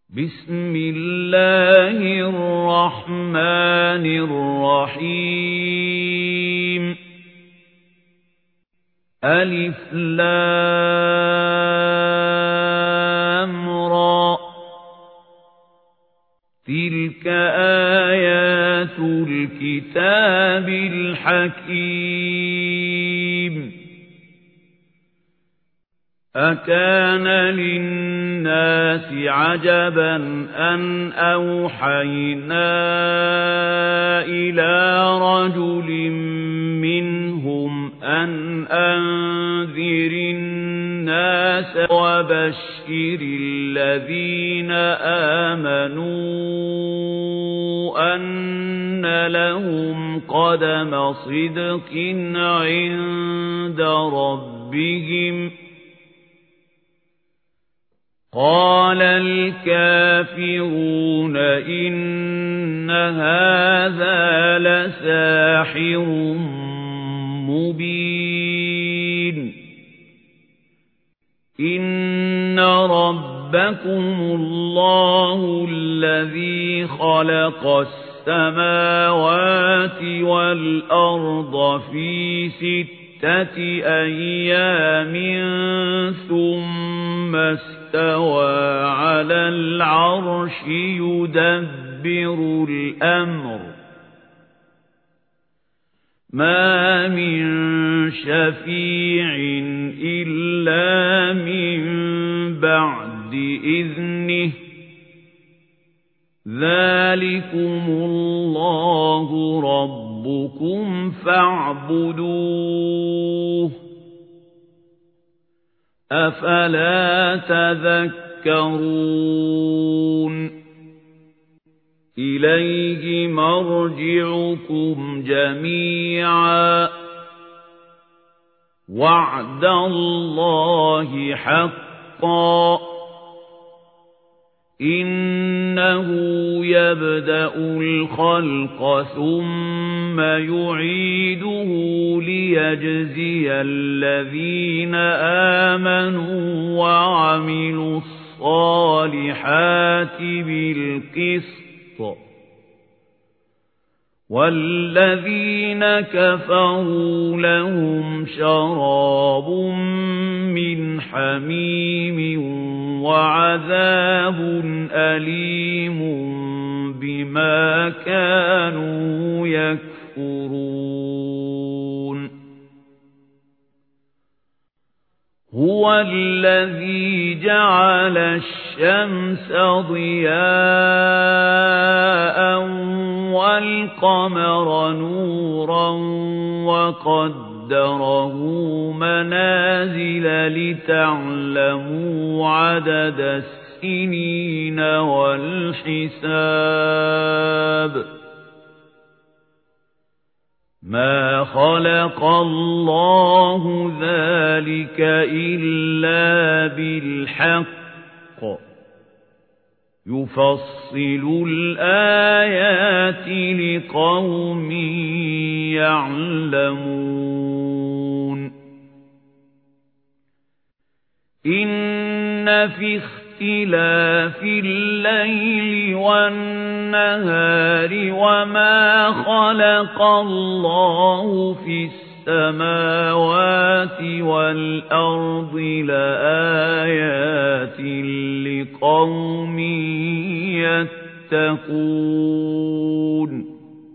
بسم الله الرحمن الرحيم ألف لام را تلك آيات الكتاب الحكيم أكان للناس عجبا أن أوحينا إلى رجل منهم أن أنذر الناس وبشر الذين آمنوا أن لهم قدم صدق عند ربهم قال الكافرون إن هذا لساحر مبين إن ربكم الله الذي خلق السماوات والأرض في 6 أيام ثم استوى على العرش يدبر الأمر ما من شفيع إلا من بعد إذنه ذلكم الله ربكم فاعبدوه أفلا تذكرون إليه مرجعكم جميعا وعد الله حقا إنه يبدأ الخلق ثم يعيده ليجزي الذين آمنوا وعملوا الصالحات بالقسط والذين كفروا لهم شراب من حميم وعذاب أليم بما كانوا يكفرون هو الذي جعل الشمس ضياء والقمر نورا وقدره منازل لتعلموا عدد السنين والحساب ما خلق الله ذلك إلا بالحق يفصل الآيات لقوم يعلمون إن في اختلاف الليل والنهار وما خلق الله في السماوات والأرض لآيات لقوم يتقون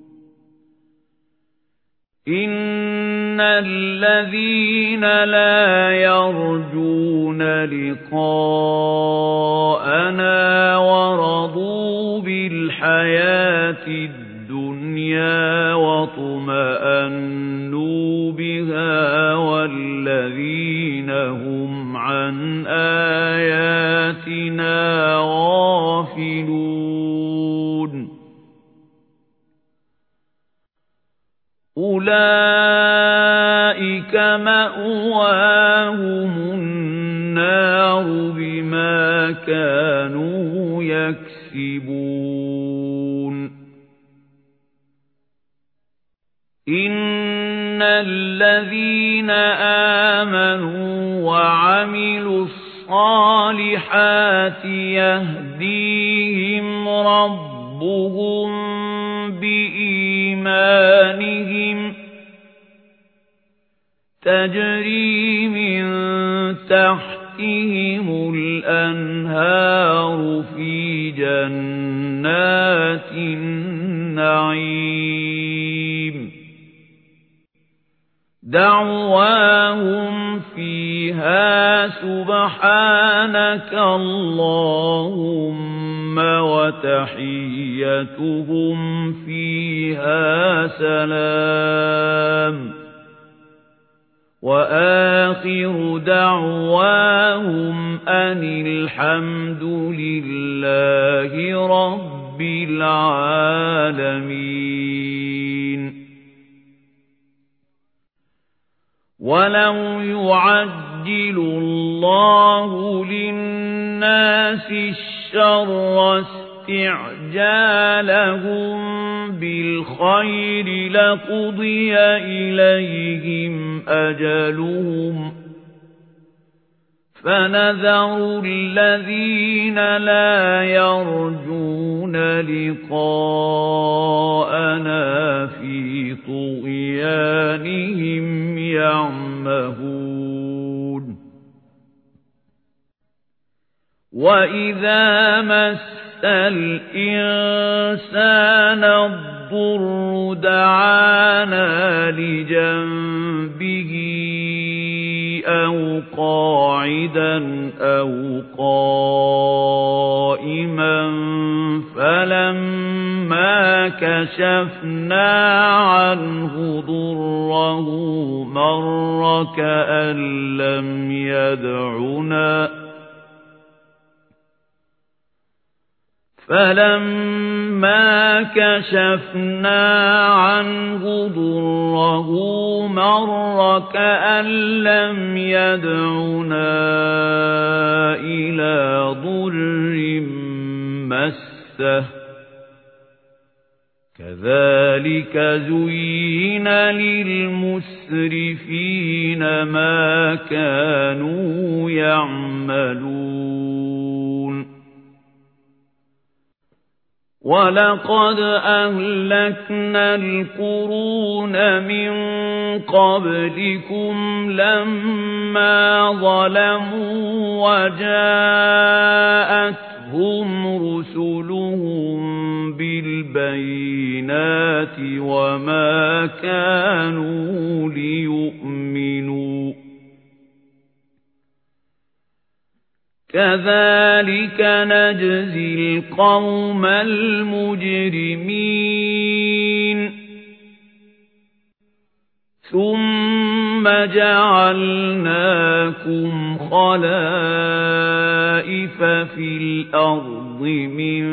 إن الذين لا يرجون لقاءنا ورضوا بالحياة الدنيا واطمأنوا بها والذين هم عن آياتنا غافلون أولئك مأواهم النار بما كانوا يكسبون إن الذين آمنوا وعملوا الصالحات الصالحات يهديهم ربهم بإيمانهم تجري من تحتهم الأنهار في جنات النعيم دعواهم فيها سبحانك اللهم وتحيتهم فيها سلام وآخر دعواهم أن الحمد لله رب العالمين ولو يعجل الله للناس الشر استعجالهم بالخير لقضي إليهم أجلهم فنذر الذين لا يرجون لقاءنا في طغيانهم يعمهون وإذا مس الإنسان الضر دعانا لجنبه أو قاعدا أو قائما فلما كشفنا عنه ضره مر كأن لم يدعنا فلما كشفنا عنه ضره مر كأن لم يدعنا إلى ضر مسه كذلك زين للمسرفين ما كانوا يعملون وَلَقَدْ أَهْلَكْنَا الْقُرُونَ مِنْ قَبْلِكُمْ لَمَّا ظَلَمُوا وَجَاءَتْهُمْ رُسُلُهُم بِالْبَيِّنَاتِ وَمَا كَانُوا لِيُؤْمِنُوا كذلك نجزي القوم المجرمين ثم جعلناكم خلائف في الأرض من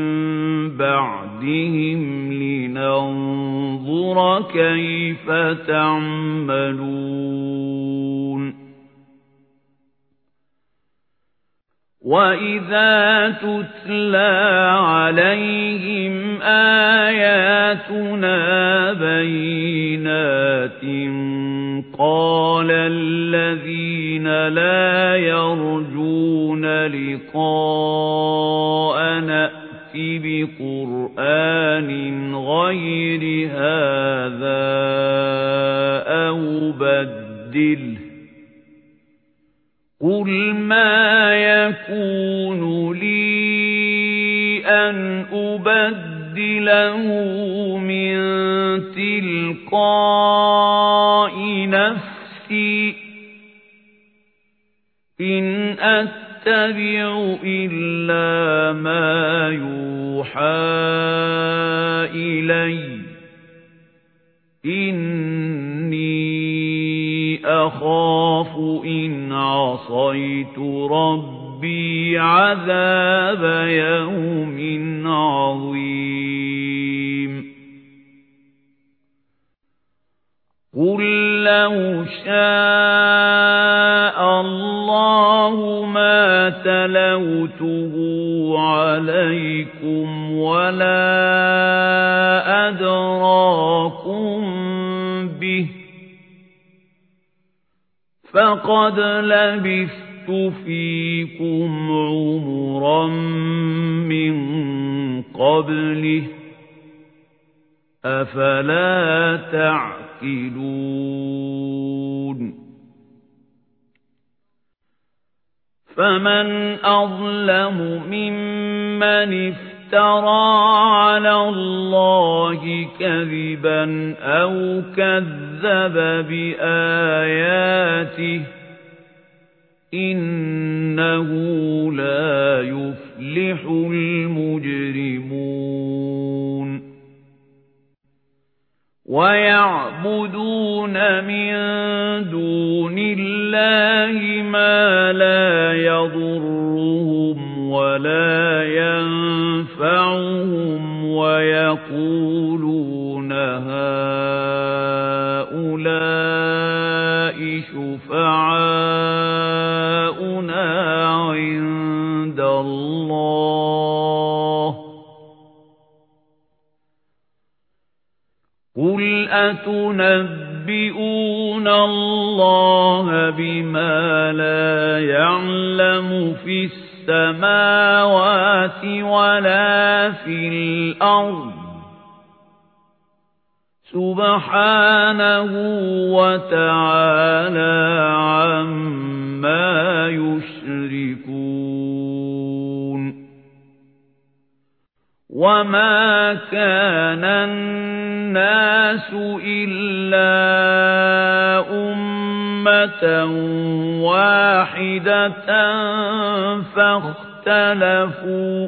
بعدهم لننظر كيف تعملون وَإِذَا تُتْلَى عَلَيْهِمْ آيَاتُنَا بَيِّنَاتٍ قَالَ الَّذِينَ لَا يَرْجُونَ لِقَاءَنَا ائْتِ بِقُرْآنٍ غَيْرِ هَذَا أَوْ بَدِّلْهُ قُلْ مَا يَكُونُ لِي أَنْ أُبَدِّلَهُ مِنْ تِلْقَاءِ نَفْسِي إِنْ أَتَّبِعُ إِلَّا مَا يُوحَى إِلَيَّ إِنِّي أَخَافُ إِنْ عَصَيْتُ رَبِّي عَذَابَ يَوْمٍ عَظِيمٍ قُلْ لَوْ شَاءَ اللَّهُ مَا تَلَوْتُهُ عَلَيْكُمْ وَلَا أَدْرَاكُمْ بِهِ فَقَدْ لَبِثْتُ لَبِثْتُ فِيكُمْ عُمُرًا مِّن قَبْلِهِ أَفَلَا تَعْقِلُونَ فَمَنْ أَظْلَمُ مِمَّنِ افْتَرَى عَلَى اللَّهِ كَذِبًا أَوْ كَذَّبَ بِآيَاتِهِ إِنَّهُ لَا يُفْلِحُ الْمُجْرِمُونَ وَيَعْبُدُونَ مِن دُونِ اللَّهِ مَا لَا يَضُرُّهُمْ وَلَا يَنفَعُهُمْ وَيَقُولُونَ هَؤُلَاءِ شُفَعَاؤُنَا عِندَ اللَّهِ قُلْ أَتُنَبِّئُونَ اللَّهَ بِمَا لَا يَعْلَمُ فِي السَّمَاوَاتِ وَلَا فِي الْأَرْضِ سُبْحَانَهُ وَتَعَالَى عَمَّا يُشْرِكُونَ وَمَا كَانَ النَّاسُ إِلَّا أُمَّةً وَاحِدَةً فَاخْتَلَفُوا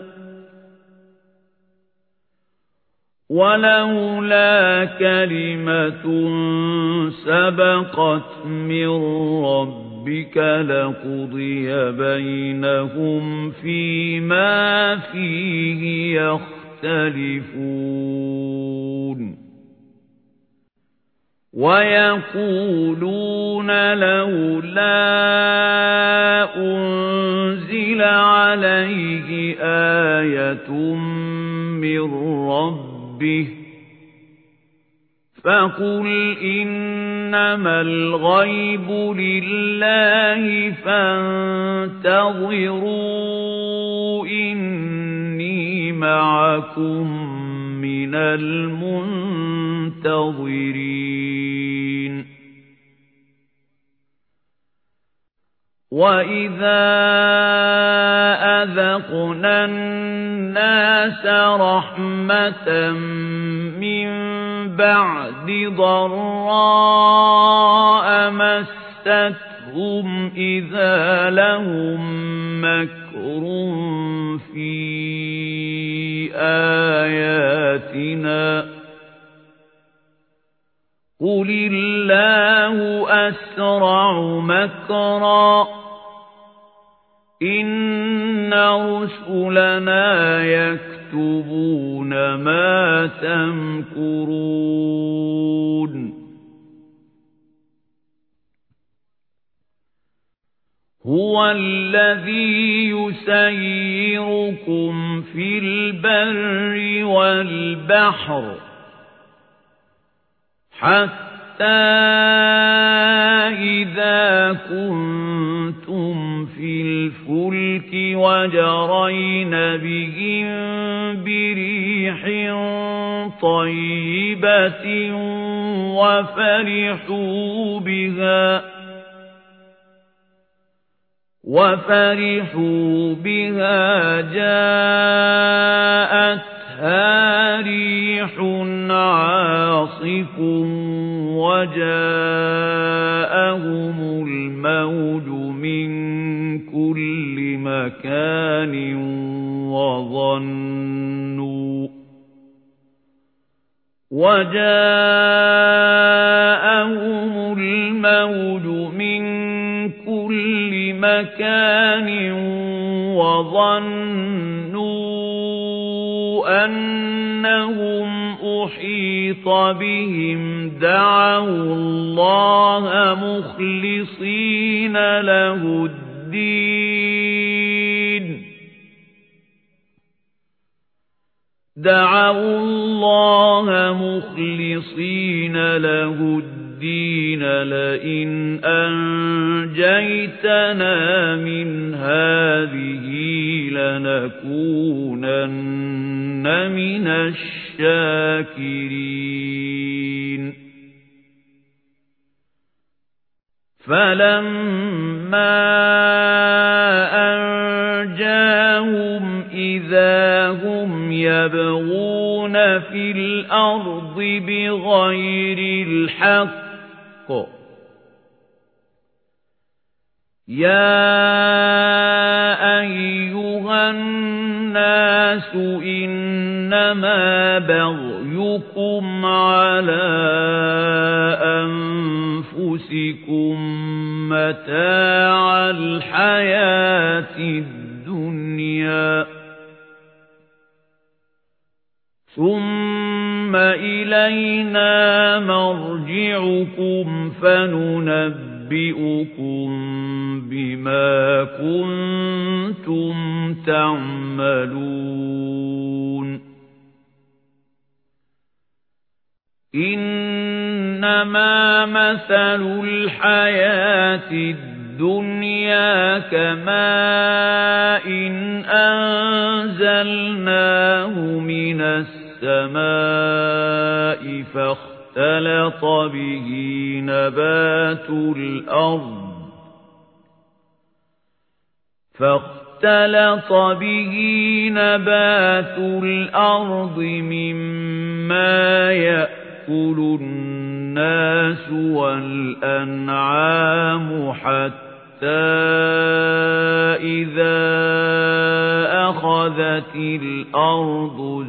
وَلَوْلَا كَلِمَةٌ سَبَقَتْ مِنْ رَبِّكَ لَقُضِيَ بَيْنَهُمْ فِيمَا فِيهِ يَخْتَلِفُونَ وَيَقُولُونَ لَوْلَا أُنْزِلَ عَلَيْهِ آيَةٌ مِّن رَّبِّهِ فَقُلْ إِنَّمَا الْغَيْبُ لِلَّهِ فَانتَظِرُوا إِنِّي مَعَكُمْ مِنَ الْمُنتَظِرِينَ وَإِذَا أَذَقْنَا النَّاسَ رَحْمَةً مِّن بَعْدِ ضَرَّاءَ مَسَّتْهُمْ إِذَا لَهُم مَّكْرٌ فِي آيَاتِنَا قُلِ اللَّهُ أَسْرَعُ مَكْرًا إِنَّ رُسُلَنَا يَكْتُبُونَ مَا تَمْكُرُونَ هُوَ الَّذِي يُسَيِّرُكُمْ فِي الْبَرِّ وَالْبَحْرِ حَتَّى إِذَا كُنتُمْ فِي الْفُلْكِ وَجَرَيْنَ بِهِم بِرِيحٍ طَيِّبَةٍ وَفَرِحُوا بِهَا جَاءَتْهَا رِيحٌ عَاصِفٌ وَجَاءَهُمُ الْمَوْجُ مِنْ كُلِّ مَكَانٍ وظنوا أنهم أحيط بهم دعوا الله مخلصين له الدين لئن أنجيتنا نَجَّيْتَنَا مِنْ هَٰذِهِ لَنَكُونَنَّ مِنَ الشَّاكِرِينَ فَلَمَّا أَنجَاهُمْ إِذَا هُمْ يَبْغُونَ فِي الْأَرْضِ بِغَيْرِ الْحَقِّ يَا أَيُّهَا النَّاسُ إِنَّمَا بَغْيُكُمْ عَلَى أَنفُسِكُم مَّتَاعَ الْحَيَاةِ الدُّنْيَا ثُمَّ إِلَيْنَا مَرْجِعُكُمْ فَنُنَبِّئُكُم بِمَا كُنتُمْ تَعْمَلُونَ إِنَّمَا مَثَلُ الْحَيَاةِ الدُّنْيَا كَمَاءٍ أَنزَلْنَاهُ مِنَ السَّمَاءِ فاختلط به نبات الأرض مما يأكل الناس والأنعام حتى إذا أخذت الأرض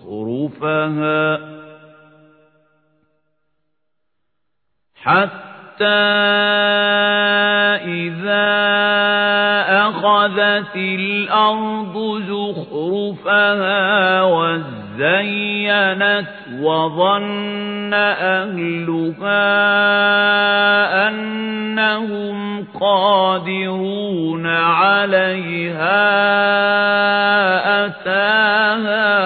زخرفها وزينت وظن أهلها أنهم قادرون عليها أتاها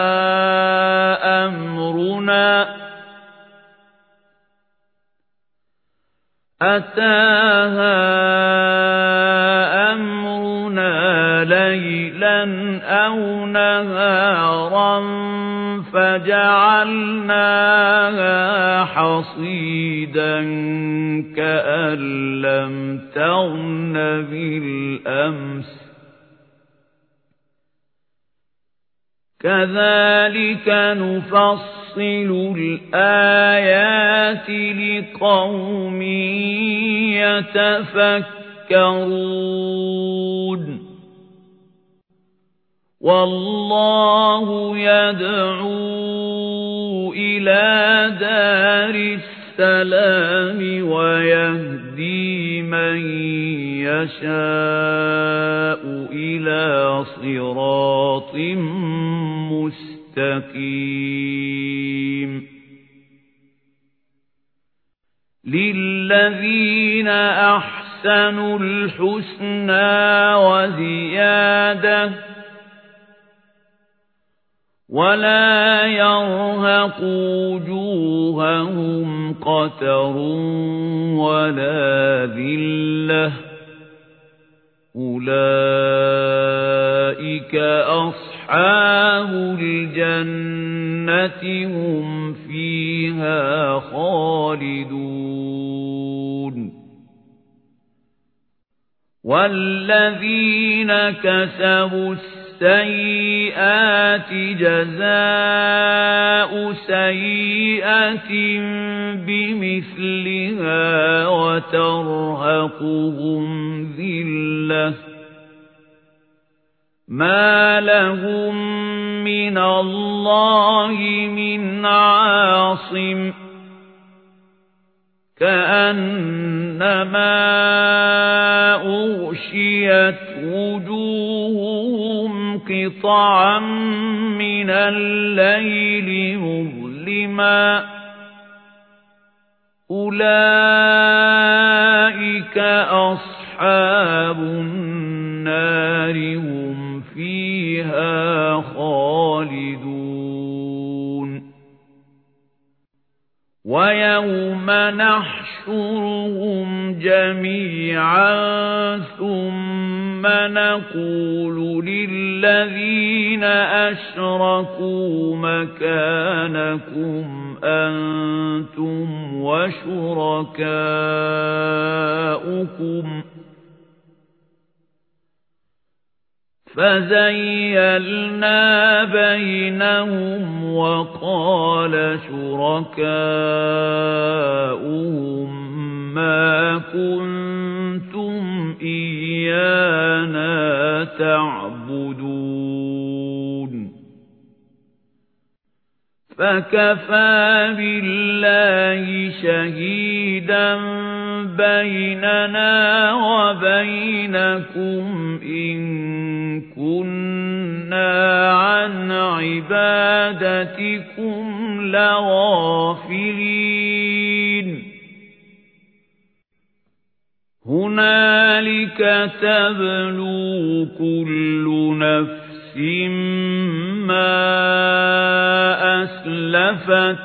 أمرنا ليلا أو نهارا فجعلناها حصيدا كأن لم تغن بالأمس كذلك نفصل الآيات لقوم يتفكرون والله يدعو إلى دار السلام ويهدي من يشاء إلى صراط مستقيم للذين أحسنوا الحسنى وزيادة ولا يرهق وجوههم قتر ولا ذلة أولئك أصحاب الجنة هم فيها خالدون والذين كسبوا السيئات جزاء سيئة بمثلها وترهقهم ذلة ما لهم من الله من عاصم كأنما أغشيت وجوههم قطعا من الليل مظلما أولئك أصحاب النار هم فيها خالدون وَيَوْمَ نَحْشُرُهُمْ جَمِيعًا ثُمَّ نَقُولُ لِلَّذِينَ أَشْرَكُوا مَكَانَكُمْ أَنْتُمْ وَشُرَكَاؤُكُمْ فَزَيَّلْنَا بَيْنَهُمْ وَقَالَ شُرَكَاؤُهُم مَّا كُنتُمْ إِيَّانَا تَعْبُدُونَ فَكَفَى بِاللَّهِ شَهِيدًا بَيْنَنَا وَبَيْنَكُمْ إِن كُنَّا عَنْ عِبَادَتِكُمْ لَغَافِلِينَ هُنَالِكَ تَبْلُو كُلُّ نَفْسٍ مَا أَسْلَفَتْ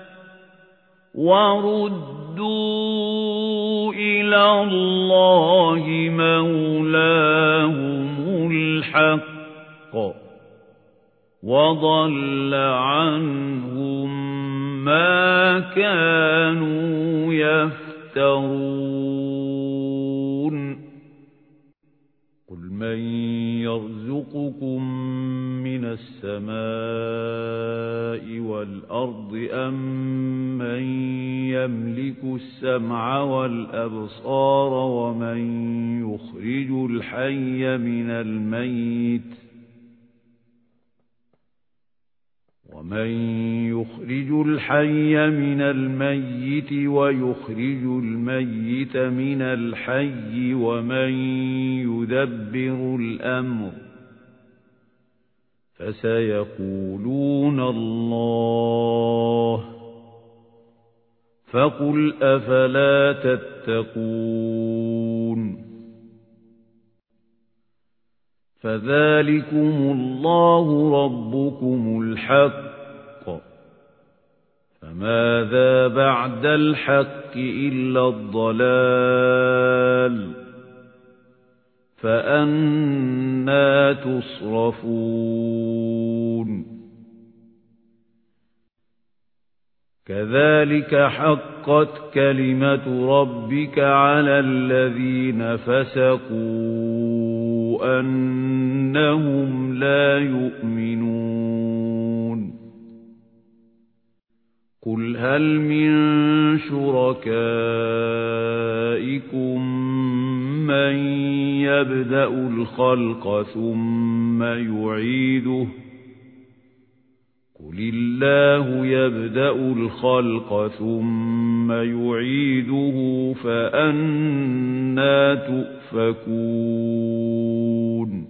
وَرُدُّوا إِلَى اللَّهِ مَوْلَاهُمُ الْحَقِّ وَضَلَّ عَنْهُم مَّا كَانُوا يَفْتَرُونَ قُلْ مَن يَرْزُقُكُم مِّنَ السَّمَاءِ وَالْأَرْضِ أَمَّن يَمْلِكُ السَّمْعَ وَالْأَبْصَارَ وَمَن يُخْرِجُ الْحَيَّ مِنَ الْمَيِّتِ وَيُخْرِجُ الْمَيِّتَ مِنَ الْحَيِّ وَمَن يُدَبِّرُ الْأَمْرَ فَسَيَقُولُونَ اللَّهُ فَقُلْ أَفَلَا تَتَّقُونَ فَذَلِكُمُ اللَّهُ رَبُّكُمُ الْحَقُّ فَمَاذَا بَعْدَ الْحَقِّ إِلَّا الضَّلَالُ فَأَنَّى تُصْرَفُونَ كَذَلِكَ حَقَّتْ كَلِمَةُ رَبِّكَ عَلَى الَّذِينَ فَسَقُوا أَنَّهُمْ لَا يُؤْمِنُونَ قُلْ هَلْ مِن شُرَكَائِكُم مَّن يَبْدَأُ الْخَلْقَ ثُمَّ يُعِيدُهُ قُلِ اللَّهُ يَبْدَأُ الْخَلْقَ ثُمَّ يُعِيدُهُ فَأَنَّى تُؤْفَكُونَ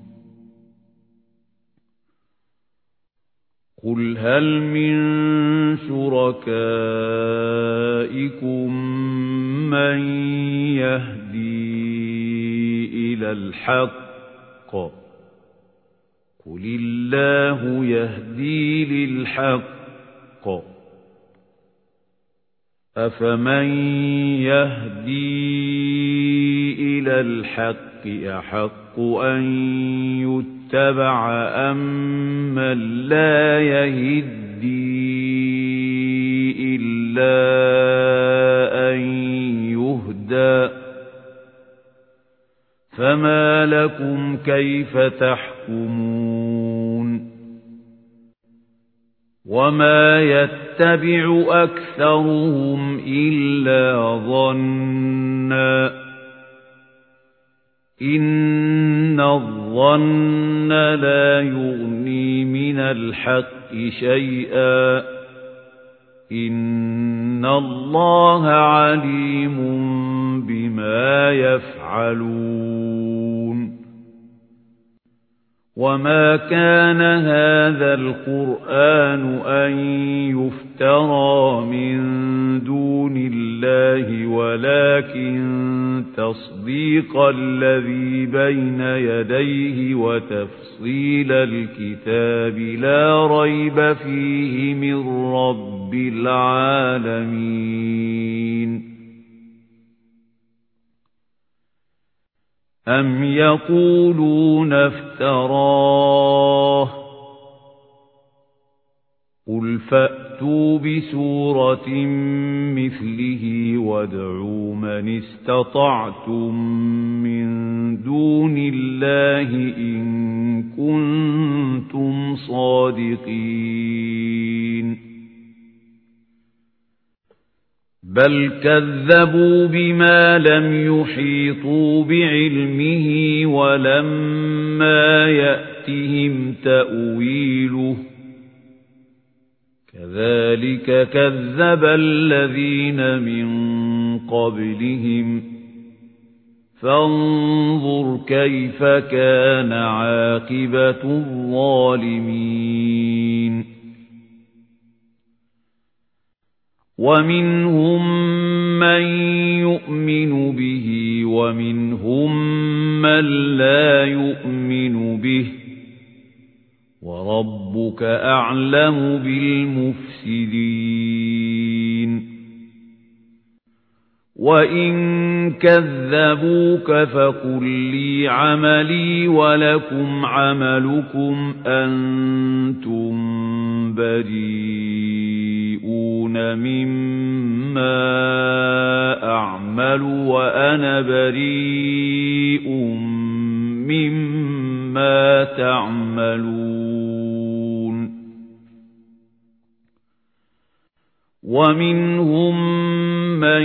قُلْ هَلْ مِن شُرَكَائِكُم مَّن يَهْدِي إِلَى الْحَقِّ قُلِ اللَّهُ يَهْدِي لِلْحَقِّ أَفَمَن يَهْدِي إِلَى الْحَقِّ أَحَقُّ أَن يُتَّبَعَ أَمَّن لَّا يَهِدِّي إِلَّا أَن يُهْدَىٰ فَمَا لَكُمْ كَيْفَ تَحْكُمُونَ وَمَا يَتَّبِعُ أَكْثَرُهُمْ إِلَّا ظَنًّا إِنَّ الظَّنَّ لَا يُغْنِي مِنَ الْحَقِّ شَيْئًا إِنَّ اللَّهَ عَلِيمٌ بِمَا يَفْعَلُونَ وَمَا كَانَ هَذَا الْقُرْآنُ أَن يُفْتَرَىٰ يفترى من دون الله ولكن تصديق الذي بين يديه وتفصيل الكتاب لا ريب فيه من رب العالمين أم يقولون افتراه قل فأتوا بسورة مثله وادعوا من استطعتم من دون الله إن كنتم صادقين بل كذبوا بما لم يحيطوا بعلمه ولما يأتهم تأويله كذلك كذب الذين من قبلهم فانظر كيف كان عاقبة الظالمين ومنهم من يؤمن به ومنهم من لا يؤمن به وربك أعلم بالمفسدين وإن كذبوك فقل لي عملي ولكم عملكم أنتم بريئون مما أعمل وأنا بريء مما تعملون ومنهم من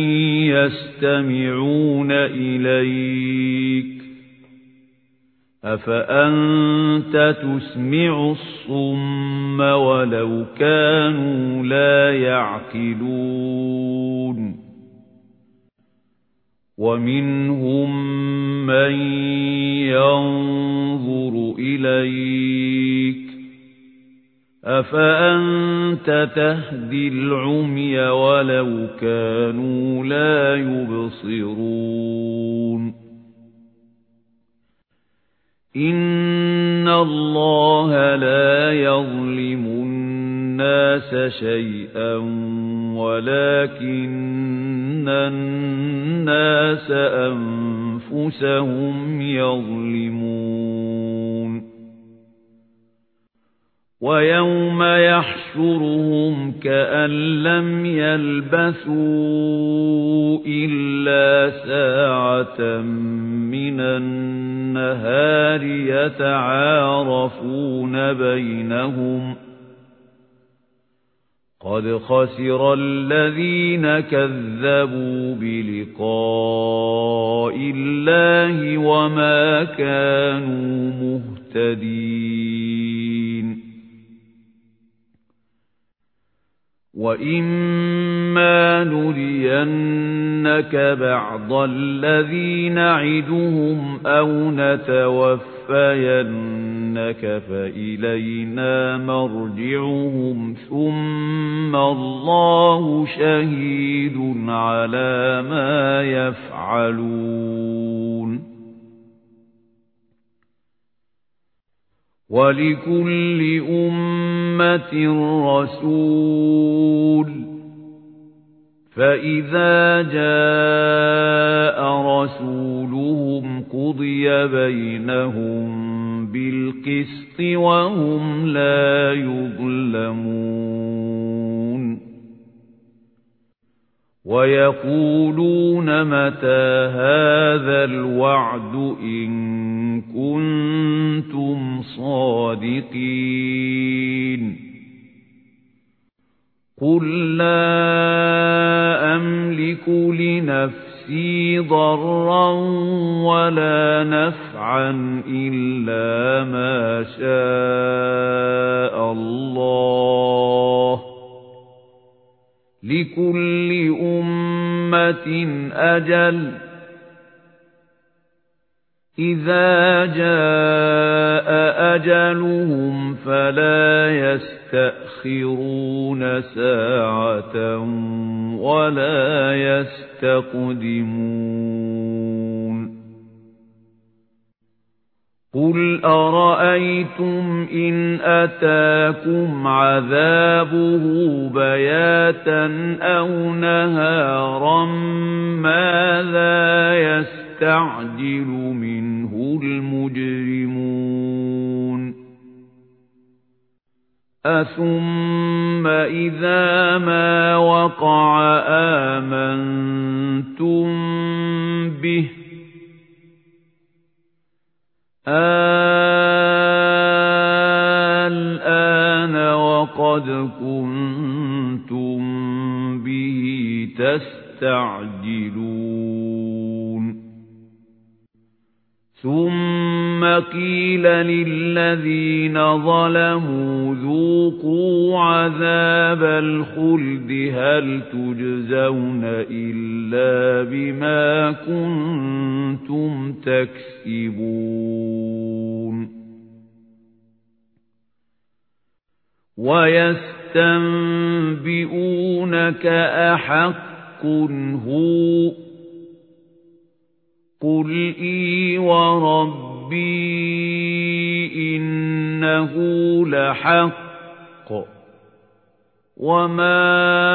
يستمعون إليك أفأنت تسمع الصم ولو كانوا لا يعقلون ومنهم من ينظر إليك أفأنت تهدي العمي ولو كانوا لا يبصرون إن الله لا يظلم الناس شيئا ولكن الناس أنفسهم يظلمون ويوم يحشرهم كأن لم يلبثوا إلا ساعة من النهار يتعارفون بينهم قد خسر الذين كذبوا بلقاء الله وما كانوا مهتدين وَإِمَّا نُرِيَنَّكَ بَعْضَ الَّذِي نَعِدُهُمْ أَوْ نَتَوَفَّيَنَّكَ فَإِلَيْنَا مَرْجِعُهُمْ ثُمَّ اللَّهُ شَهِيدٌ عَلَى مَا يَفْعَلُونَ وَلِكُلِّ أُمَّةٍ رَسُولٌ فَإِذَا جَاءَ رَسُولُهُمْ قُضِيَ بَيْنَهُم بِالْقِسْطِ وَهُمْ لَا يُظْلَمُونَ وَيَقُولُونَ مَتَى هَذَا الْوَعْدُ إِن كُنتُمْ صَادِقِينَ قُل لَّا أَمْلِكُ لِنَفْسِي ضَرًّا وَلَا نَفْعًا إِلَّا مَا شَاءَ اللَّهُ لِكُلِّ أُمَّةٍ أَجَلٌ إِذَا جَاءَ أَجَلُهُمْ فلا يستأخرون ساعة ولا يستقدمون قل أرأيتم إن أتاكم عذابه بياتا أو نهارا ماذا يستعجل منه المجرمون أثم إذا ما وقع آمنتم به الآن وقد كنتم به تستعجلون ثم قيل للذين ظلموا ذوقوا عذاب الخلد هل تجزون إلا بما كنتم تكسبون ويستنبئونك أحق هو قل إي وربي إنه لحق وما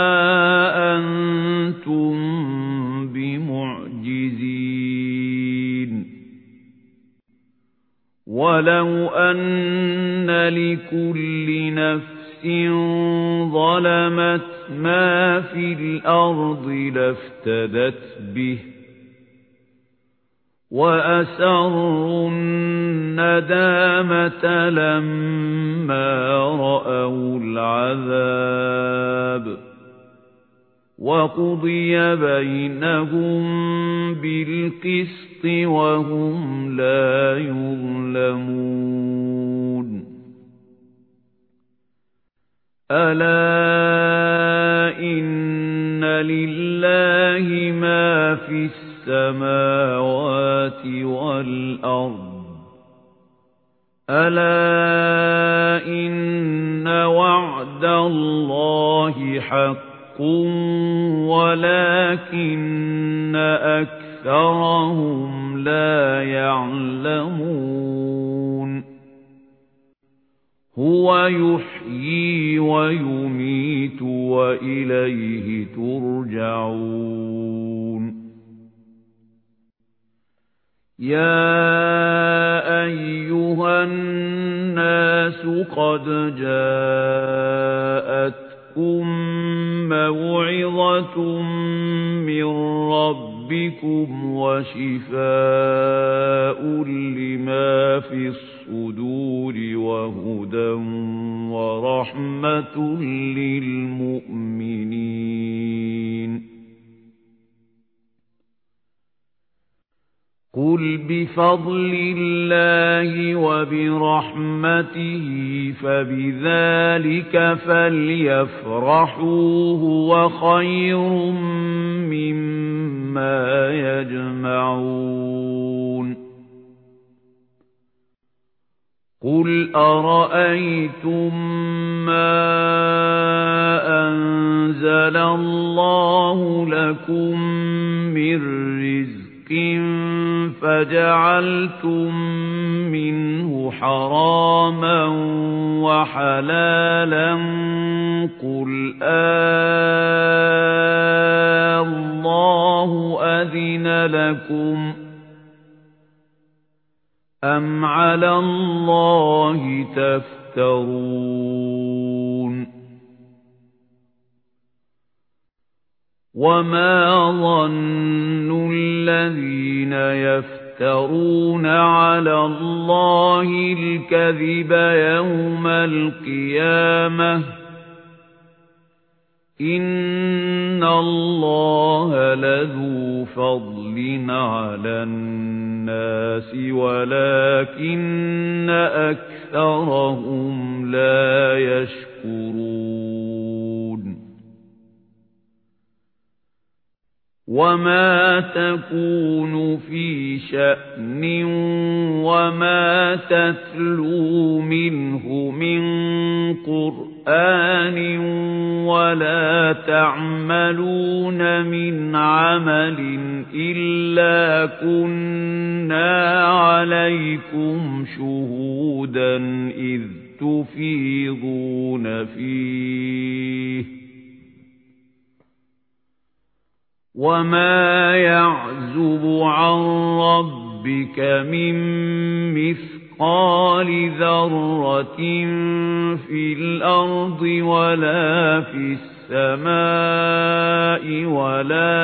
أنتم بمعجزين ولو أن لكل نفس ظلمت ما في الأرض لافتدت به وأسروا الندامة لما رأوا العذاب وقضي بينهم بالقسط وهم لا يظلمون ألا إن لله ما في السماوات والأرض ألا إن وعد الله حق ولكن أكثرهم لا يعلمون هو يحيي ويميت وإليه ترجعون يا أيها الناس قد جاءتكم موعظة من ربكم وشفاء لما في الصدور وهدى ورحمة للمؤمنين قل بفضل الله وبرحمته فبذلك فليفرحوا هو خير مما يجمعون قل أرأيتم ما أنزل الله لكم من رزق فجعلتم منه حراما وحلالا قل الله أذن لكم أم على الله تفترون وما ظن الذين يفترون على الله الكذب يوم القيامة إن الله لذو فضل على الناس ولكن أكثرهم لا يشكرون وَمَا تَكُونُ فِي شَأْنٍ وَمَا تَتْلُو مِنْهُ مِنْ قُرْآنٍ وَلَا تَعْمَلُونَ مِنْ عَمَلٍ إِلَّا كُنَّا عَلَيْكُمْ شُهُودًا إِذْ تُفِيضُونَ فِيهِ وَمَا يَعْزُبُ عَن رَّبِّكَ مِن مِّثْقَالِ ذَرَّةٍ فِي الْأَرْضِ وَلَا فِي السَّمَاءِ وَلَا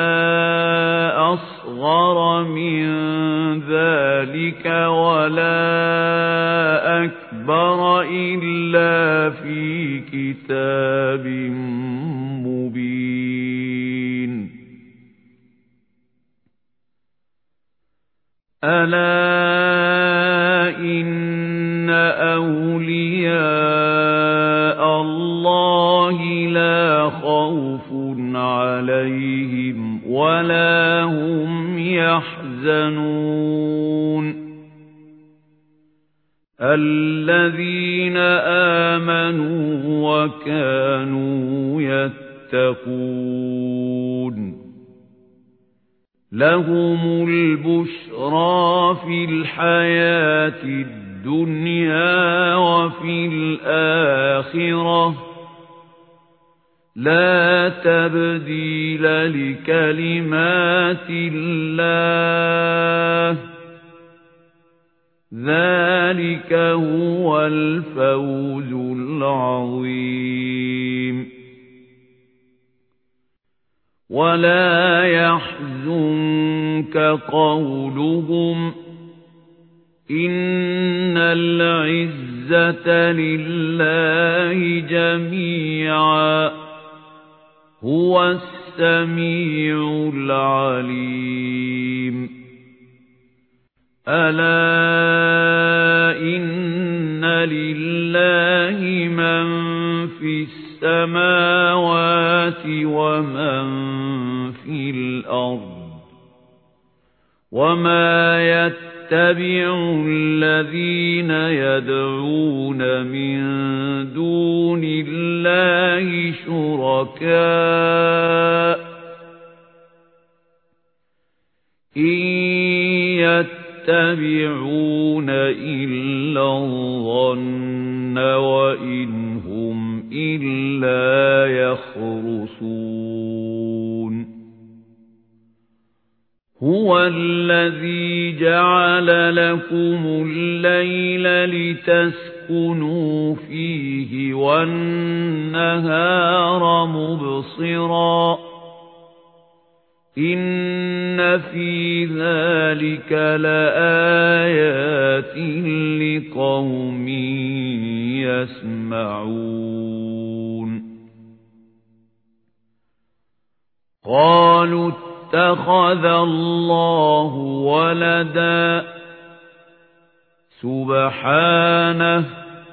أَصْغَرَ مِن ذَلِكَ وَلَا أَكْبَرَ إِلَّا فِي كِتَابٍ مُّبِينٍ أَلَا إِنَّ أَوْلِيَاءَ اللَّهِ لَا خَوْفٌ عَلَيْهِمْ وَلَا هُمْ يَحْزَنُونَ الَّذِينَ آمَنُوا وَكَانُوا يَتَّقُونَ لَهُمُ الْبُشْرَى فِي الْحَيَاةِ الدُّنْيَا وَفِي الْآخِرَةِ لَا تَبْدِيلَ لِكَلِمَاتِ اللَّهِ ذَلِكَ هُوَ الْفَوْزُ الْعَظِيمُ وَلَا يَحْزُنكَ قَوْلُهُمْ إِنَّ الْعِزَّةَ لِلَّهِ جَمِيعًا هُوَ السَّمِيعُ الْعَلِيمُ أَلَا إِنَّ لِلَّهِ مَن فِي السَّمَاوَاتِ وَمَن فِي الْأَرْضِ وَمَا يَتَّبِعُ الَّذِينَ يَدْعُونَ مِن دُونِ اللَّهِ شُرَكَاءَ إِن يَتَّبِعُونَ إِلَّا الظَّنَّ وَإِنْ هُمْ إِلَّا يَخْرُصُونَ هُوَ الَّذِي جَعَلَ لَكُمُ اللَّيْلَ لِتَسْكُنُوا فِيهِ وَالنَّهَارَ مُبْصِرًا إِنَّ فِي ذَلِكَ لَآيَاتٍ لِقَوْمٍ يَسْمَعُونَ قَالُوا اتَّخَذَ اللَّهُ وَلَدًا سُبْحَانَهُ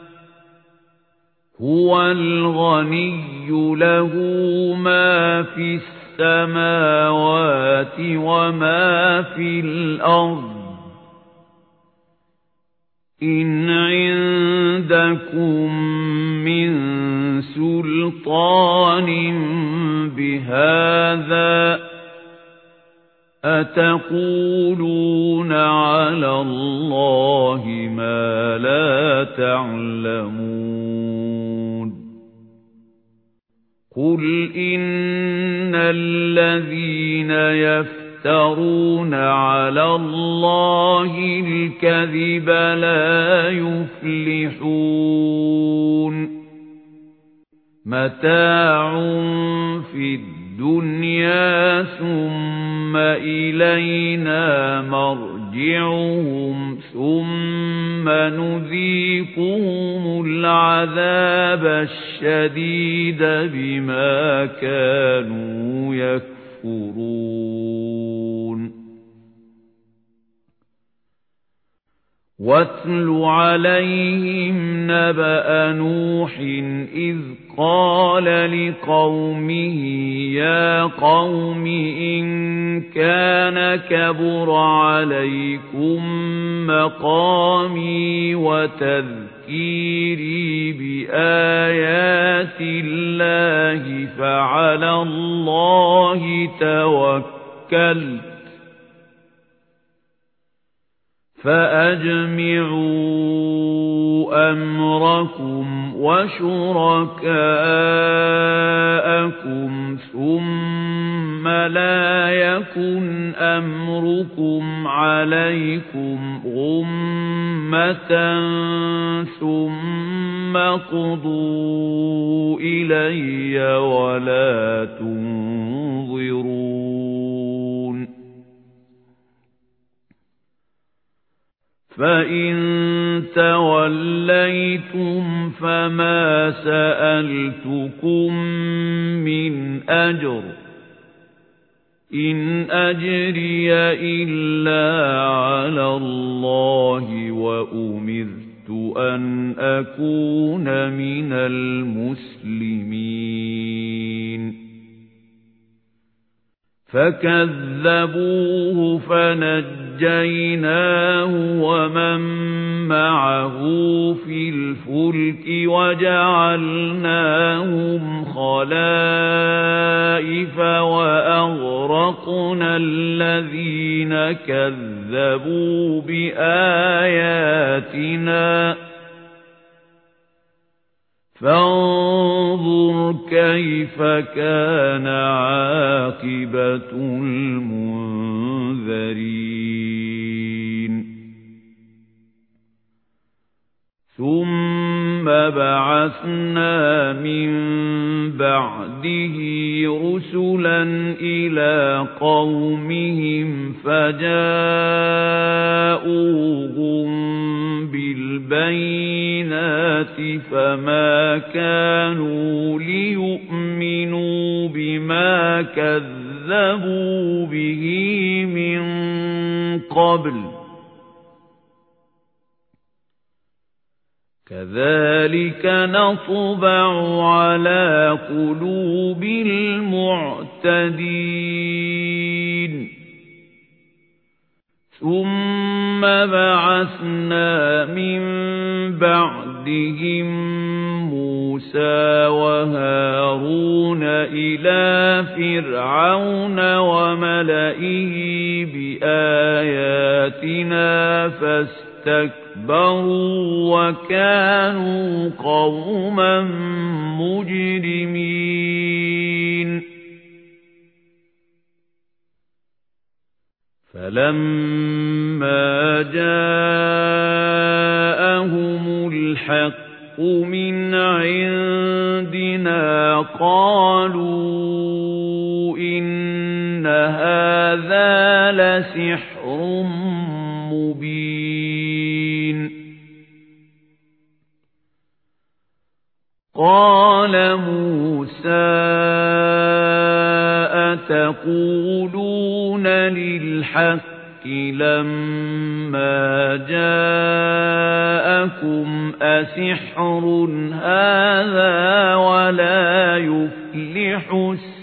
هُوَ الْغَنِيُّ لَهُ مَا فِي السَّمَاوَاتِ وَمَا فِي الْأَرْضِ إِنْ عِندَكُمْ مِنْ سُلْطَانٍ بِهَذَا أَتَقُولُونَ عَلَى اللَّهِ مَا لَا تَعْلَمُونَ قُلْ إِنَّ الَّذِينَ يَفْتَرُونَ عَلَى اللَّهِ الْكَذِبَ لَا يُفْلِحُونَ مَتَاعٌ فِي الدُّنْيَا ثُمَّ إِلَيْنَا مَرْجِعُهُمْ ثُمَّ نُذِيقُهُمُ الْعَذَابَ الشَّدِيدَ بِمَا كَانُوا يَكْفُرُونَ واتل عليهم نبأ نوح إذ قال لقومه يا قوم إن كان كبر عليكم مقامي وتذكيري بآيات الله فعلى الله توكلت فأجمعوا أمركم وشركاءكم ثم لا يكن أمركم عليكم غمة ثم قضوا إلي ولا تنظرون فإن توليتم فما سألتكم من أجر إن أجري إلا على الله وأمرت أن أكون من المسلمين فكذبوه فنجيناه ومن معه في الفلك وجعلناهم خلائف وأغرقنا الذين كذبوا بآياتنا فانظر كيف كان عاقبة المنذرين ثم بعثنا من بعده رسلا إلى قومهم فجاءوهم بالبينات فما كانوا ليؤمنوا بما كذبوا به من قبل كذلك نطبع على قلوب المعتدين ثم بعثنا من بعدهم موسى وهارون إلى فرعون وملئه بآياتنا فاستكبروا وكانوا قوما مجرمين فلما جاءهم الحق من عندنا قالوا إن هذا لسحر مبين قال موسى أتقولون للحق لما جاءكم أسحر هذا ولا يفلح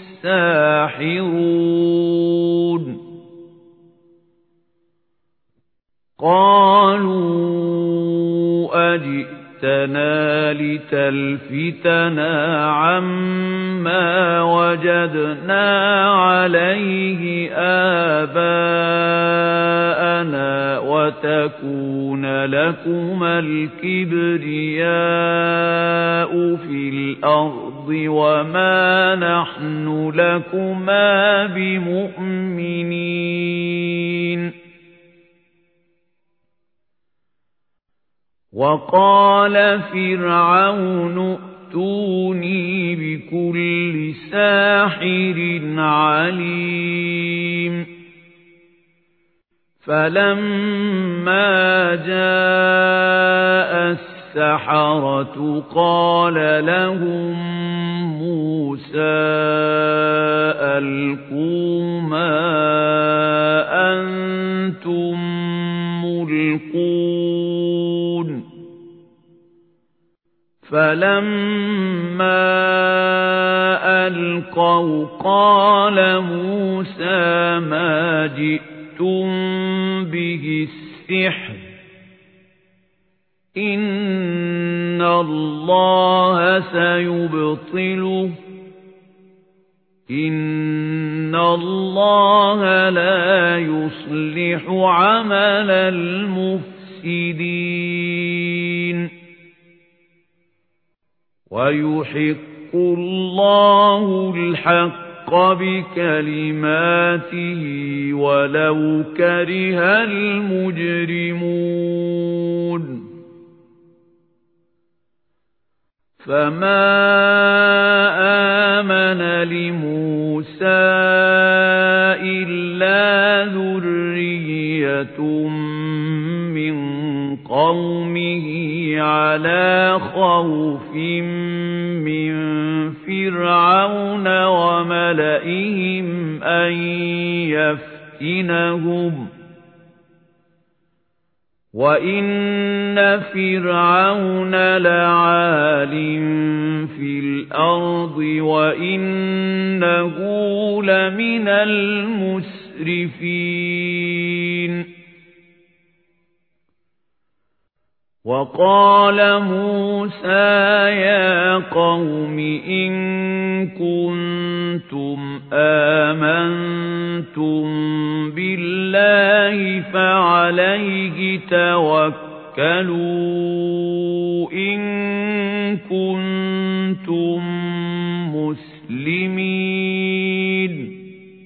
الساحرون قالوا أجئتنا لتلفتنا عما وجدنا عليه آباءنا وتكون لكما الكبرياء في الأرض وما نحن لكما بمؤمنين وقال فرعون ائتوني بكل ساحر عليم فلما جاء السحرة قال لهم موسى ألقوا ما أنتم ملقون فَلَمَّا أَلْقَوْا قَالَ مُوسَى مَا جِئْتُمْ بِهِ السِّحْرُ إِنَّ اللَّهَ سَيُبْطِلُهُ إِنَّ اللَّهَ لَا يُصْلِحُ عَمَلَ الْمُفْسِدِينَ وَيُحِقُّ اللَّهُ الْحَقَّ بِكَلِمَاتِهِ وَلَوْ كَرِهَ الْمُجْرِمُونَ فَمَا آمَنَ لِمُوسَى إِلَّا ذُرِّيَّةٌ مِّن قَوْمِهِ عَلَى خَوْفٍ مِّن فِرْعَوْنَ وَمَلَئِهِمْ أَن يَفْتِنَهُمْ وَإِنَّ فِرْعَوْنَ لَعَالٍ فِي الْأَرْضِ وَإِنَّهُ لَمِنَ الْمُسْرِفِينَ وَقَالَ مُوسَى يَا قَوْمِ إِن كُنتُمْ آمَنتُم بِاللَّهِ فَعَلَيْهِ تَوَكَّلُوا إِن كُنتُم مُّسْلِمِينَ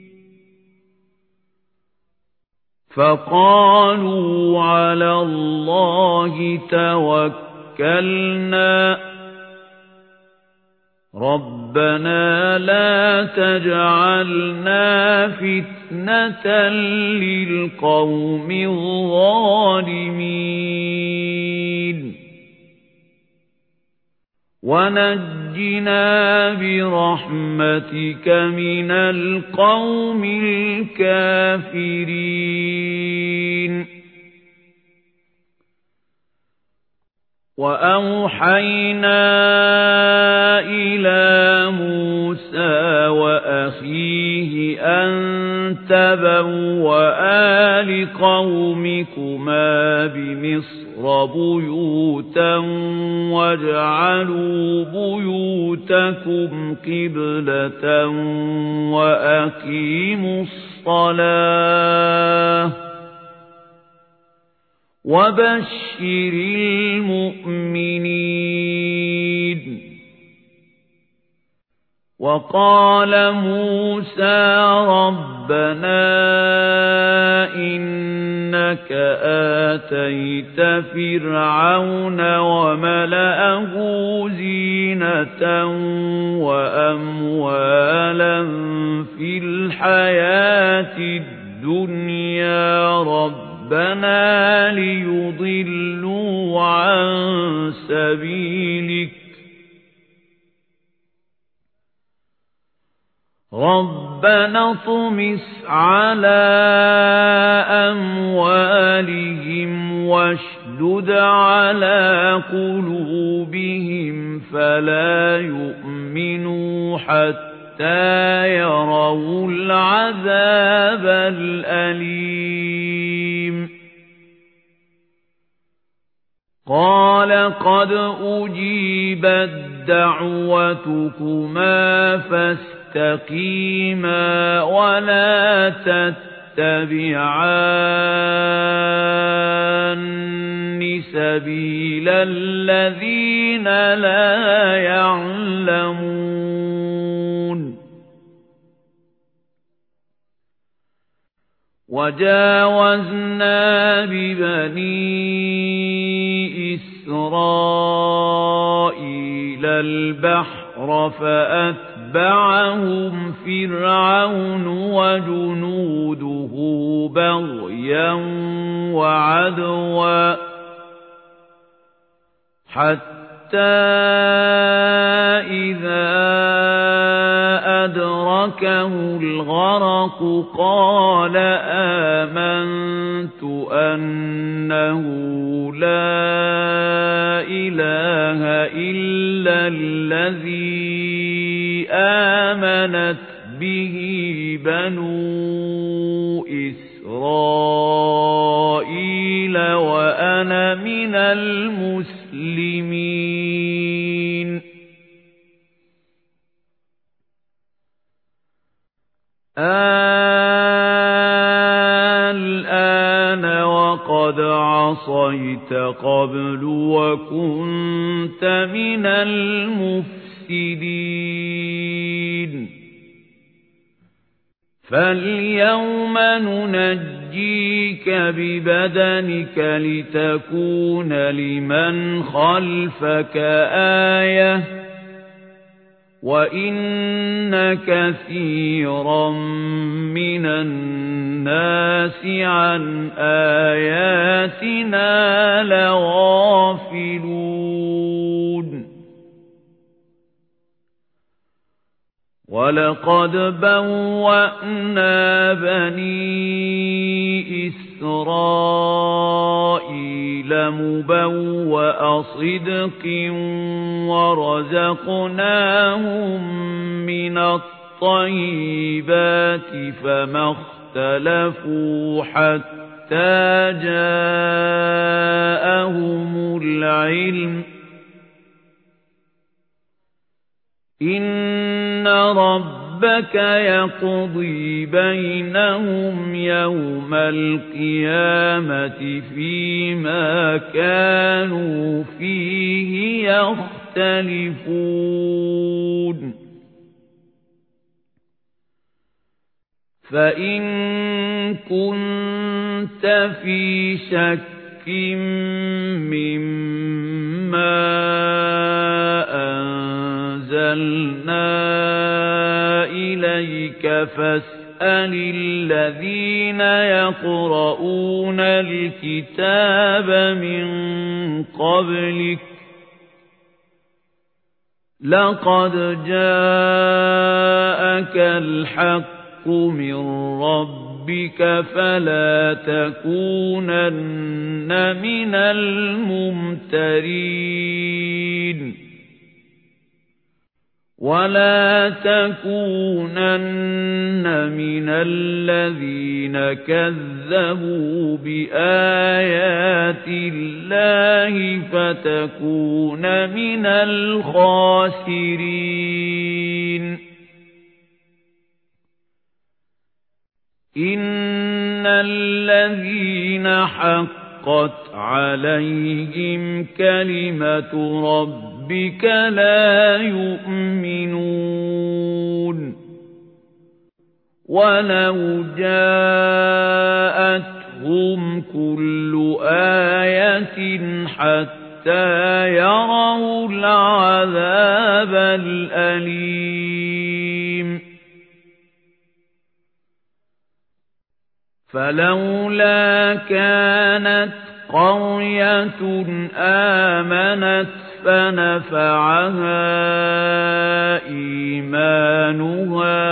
فَقَالُوا عَلَى اللَّهِ تَوَكَّلْنَا رَبَّنَا لَا تَجْعَلْنَا فِتْنَةً لِلْقَوْمِ الظَّالِمِينَ وَنَجِّنَا بِرَحْمَتِكَ مِنَ الْقَوْمِ الْكَافِرِينَ وَأَوْحَيْنَا إِلَى مُوسَى وَأَخِيهِ أَن تَبَوَّآ لِقَوْمِكُمَا بِمِصْرَ بُيُوتًا وَاجْعَلُوا بُيُوتَكُمْ قِبْلَةً وَأَقِيمُوا الصَّلَاةَ وَبَشِّرِ الْمُؤْمِنِينَ وَقَالَ مُوسَى رَبَّنَا إِنَّكَ آتَيْتَ فِرْعَوْنَ وَمَلَأَهُ زِينَةً وَأَمْوَالًا فِي الْحَيَاةِ الدُّنْيَا رَبَّنَا لِيُضِلُّوا عَن سَبِيلِكَ رَبَّنَا اطْمِسْ عَلَى أَمْوَالِهِمْ وَاشْدُدْ عَلَى قُلُوبِهِمْ فَلَا يُؤْمِنُوا حَتَّى يَرَوْا الْعَذَابَ الْأَلِيمَ قَالَ قَدْ أُجِيبَتْ دَعْوَتُكُمَا فَاسْتَقِيمَا وَلَا تَتَّبِعَانِ سَبِيلَ الَّذِينَ لَا يَعْلَمُونَ وَجَاوَزْنَا بِبَنِي إِسْرَائِيلَ الْبَحْرَ فَأَتْبَعَهُمْ فِرْعَوْنُ وَجُنُودُهُ بَغْيًا وَعَدْوًا حَتَّى إِذَا أَدْرَكَهُ الْغَرَقُ قَالَ آمَنْتُ أَنَّهُ لَا إِلَهَ إِلَّا الذي آمنت به بنو إسرائيل وأنا من المسلمين الآن وقد عصيت قبل وكنت من المفسدين فاليوم ننجيك ببدنك لتكون لمن خلفك آية وَإِنَّ كَثِيرًا مِنَ النَّاسِ عَنْ آيَاتِنَا لَغَافِلُونَ وَلَقَدْ بَوَّأْنَا بَنِي إِسْرَائِيلَ مُبَوَّأَ صِدْقٍ وَرَزَقْنَاهُم مِّنَ الطَّيِّبَاتِ فَمَا اخْتَلَفُوا حَتَّىٰ جَاءَهُمُ الْعِلْمُ إِنَّ رَبَّكَ يَقْضِي بَيْنَهُمْ يَوْمَ الْقِيَامَةِ فِيمَا كَانُوا فِيهِ يَخْتَلِفُونَ فَإِن كُنتَ فِي شَكٍّ مِّمَّا أَنزَلْنَا إِلَيْكَ فَاسْأَلِ الَّذِينَ يَقْرَؤُونَ الْكِتَابَ مِن قَبْلِكَ لَقَدْ جَاءَكَ الْحَقُّ مِن رَّبِّكَ فَلَا تَكُونَنَّ مِنَ الْمُمْتَرِينَ وَلَا تَكُونَنَّ مِنَ الَّذِينَ كَذَّبُوا بِآيَاتِ اللَّهِ فَتَكُونَ مِنَ الْخَاسِرِينَ إِنَّ الَّذِينَ حَقَّتْ عَلَيْهِمْ كَلِمَةُ رَبِّكَ لَا يُؤْمِنُونَ وَلَوْ جَاءَتْهُمْ كُلُّ آيَةٍ حَتَّى يَرَوْا الْعَذَابَ الْأَلِيمَ فَلَوْلَا كَانَتْ قَرْيَةٌ آمَنَتْ فَنَفَعَهَا إِيمَانُهَا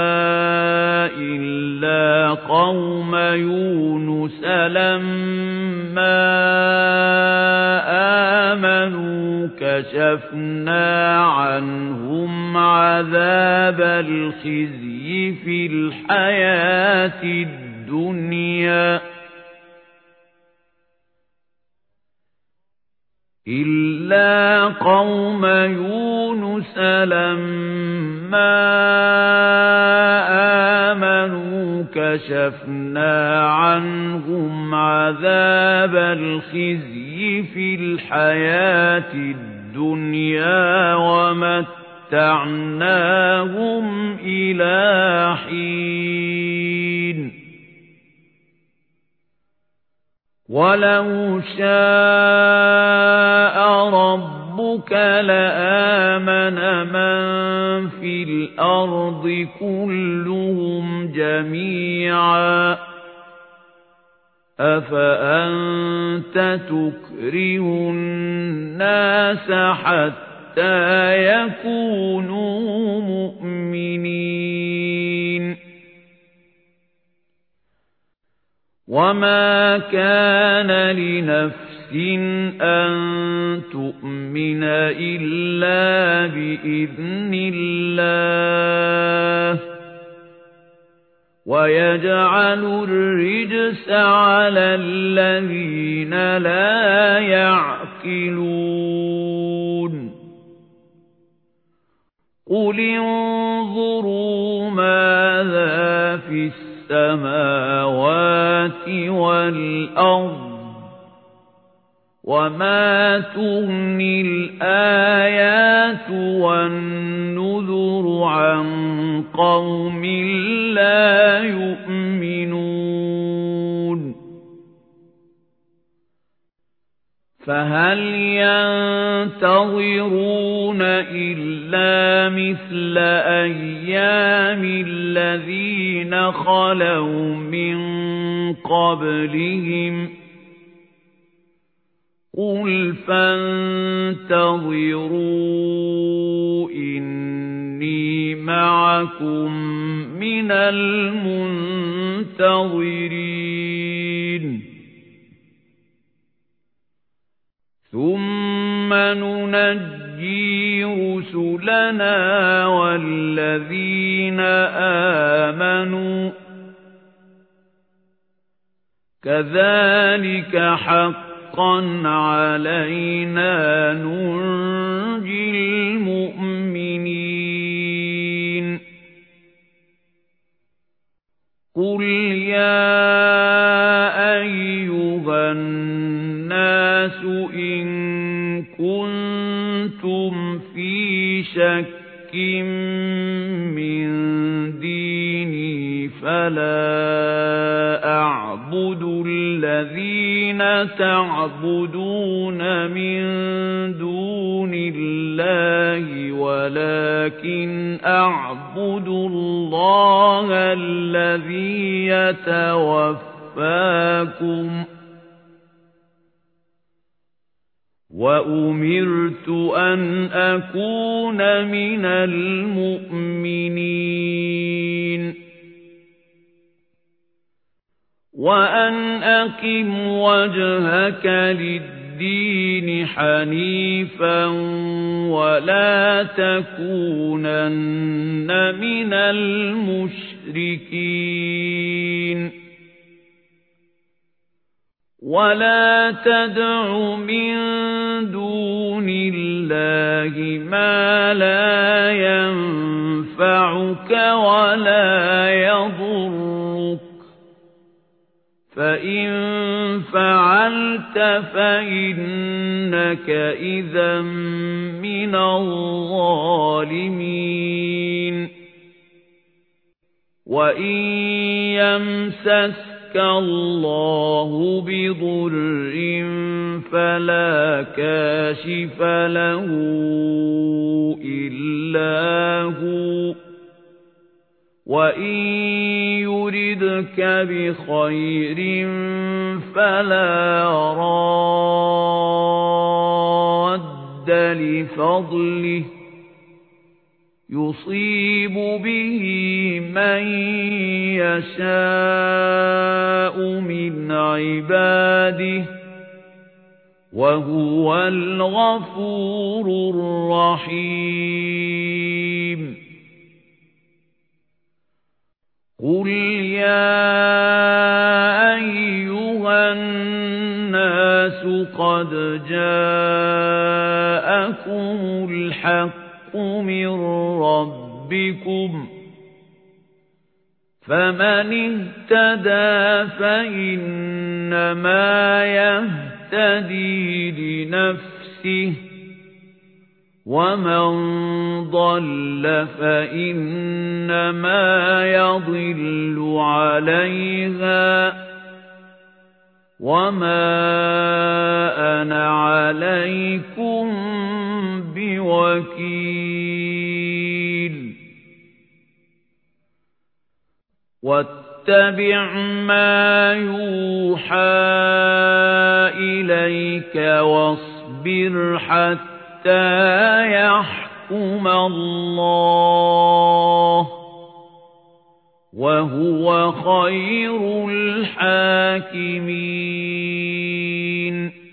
إِلَّا قَوْمَ يُونُسَ لَمَّا آمَنُوا كَشَفْنَا عَنْهُمْ عَذَابَ الْخِزْيِ فِي الْحَيَاةِ الدُّنْيَا إِلَّا قَوْمَ يُونُسَ لَمَّا آمَنُوا كَشَفْنَا عَنْهُمْ عَذَابَ الْخِزْيِ فِي الْحَيَاةِ الدُّنْيَا وَمَتَّعْنَاهُمْ إِلَى حِينٍ وَلَوْ شَاءَ رَبُّكَ لَآمَنَ مَن فِي الْأَرْضِ كُلُّهُمْ جَمِيعًا أَفَأَنْتَ تُكْرِهُ النَّاسَ حَتَّى يَكُونُوا مُؤْمِنِينَ وَمَا كَانَ لِنَفْسٍ نَفْسٍ أَن تُؤْمِنَ إِلَّا بِإِذْنِ اللَّهِ وَيَجْعَلُ الرِّجْسَ عَلَى الَّذِينَ لَا يَعْقِلُونَ قُلِ انظُرُوا مَاذَا فِي السَّمَاوَاتِ وَالْأَرْضِ وَمَا تُغْنِي الْآيَاتُ وَالنُّذُرُ عَن قَوْمٍ لَّا يُؤْمِنُونَ فَهَلْ يَنتَظِرُونَ إِلَّا مِثْلَ أَيَّامِ الَّذِينَ خَلَوْا مِن قَبْلِهِمْ ۚ قُلْ فَانتَظِرُوا إِنِّي مَعَكُمْ مِنَ الْمُنتَظِرِينَ ثُمَّ نُنَجِّي رُسُلَنَا وَالَّذِينَ آمَنُوا كَذَلِكَ حَقًّا عَلَيْنَا نُنْجِي الْمُؤْمِنِينَ قُلْ يَا أَيُّهَا النَّاسُ إِن كُنتُمْ فِي شَكٍّ مِّن دِينِي فَلَا أَعْبُدُ الَّذِينَ تَعْبُدُونَ مِن دُونِ اللَّهِ وَلَكِنْ أَعْبُدُ اللَّهَ الَّذِي يَتَوَفَّاكُمْ وَأُمِرْتُ أَنْ أَكُونَ مِنَ الْمُؤْمِنِينَ وَأَنْ أَقِمْ وَجْهَكَ لِلدِّينِ حَنِيفًا وَلَا تَكُونَنَّ مِنَ الْمُشْرِكِينَ وَلَا تَدْعُ مِن دُونِ اللَّهِ مَا لَا يَنفَعُكَ وَلَا يَضُرُّكَ فَإِن فَعَلْتَ فَإِنَّكَ إِذًا مِّنَ الظَّالِمِينَ وَإِن يَمْسَسْكَ اللَّهُ بِضُرٍّ فَلَا كَاشِفَ لَهُ إِلَّا هُوَ وَإِن يُرِدْكَ بِخَيْرٍ فَلَا رَادَّ لِفَضْلِهِ يُصِيبُ بِهِ مَن يَشَاءُ مِنْ عِبَادِهِ وَهُوَ الْغَفُورُ الرَّحِيمُ قُلْ يَا أَيُّهَا النَّاسُ قَدْ جَاءَكُمُ الْحَقُّ مِنْ رَبِّكُمْ فَمَنِ اهْتَدَى فَإِنَّمَا يَهْتَدِي لِنَفْسِهِ وَمَنْ ضَلَّ فَإِنَّمَا يَضِلُّ عَلَيْهَا وَمَا أَنَا عَلَيْكُمْ بِوَكِيلٍ وَاتَّبِعْ مَا يُوحَى إِلَيْكَ وَاصْبِرْ حَتَّى يَحْكُمَ اللَّهُ وَهُوَ خَيْرُ الْحَاكِمِينَ